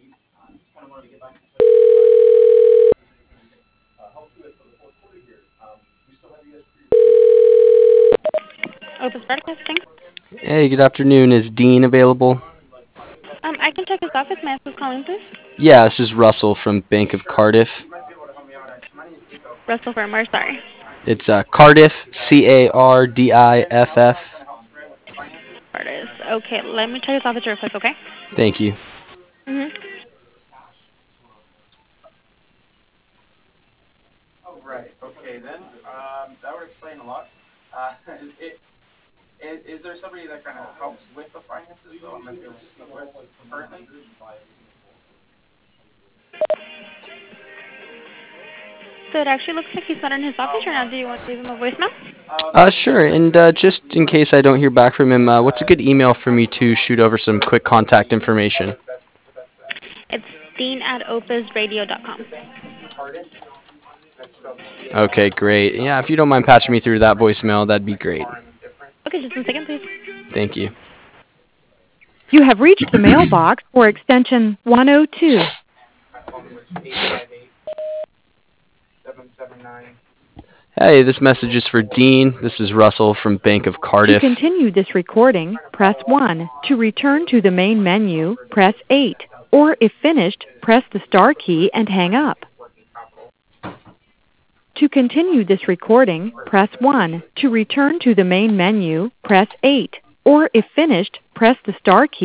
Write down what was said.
Opus Broadcasting. Hey, good afternoon. Is Dean available? I can check his office. May I ask who's calling, please? Yeah, this is Russell from Bank of Cardiff. Russell Firmware, sorry. It's Cardiff, Cardiff. Artist. Okay, let me check his office real quick, okay? Thank you. Mm-hmm. So it actually looks like he's not in his office right now. Do you want to leave him a voicemail? Sure. And just in case I don't hear back from him, what's a good email for me to shoot over some quick contact information? It's dean at opusradio.com. Okay, great. Yeah, if you don't mind patching me through that voicemail, that'd be great. Okay, just 1 second, please. Thank you. You have reached the mailbox for extension 102. Hey, this message is for Dean. This is Russell from Bank of To Cardiff. continue this recording, press 1. To return to the main menu, press 8. Or if finished, press the star key and hang up. To continue this recording, press 1. To return to the main menu, press 8. Or if finished, press the star key.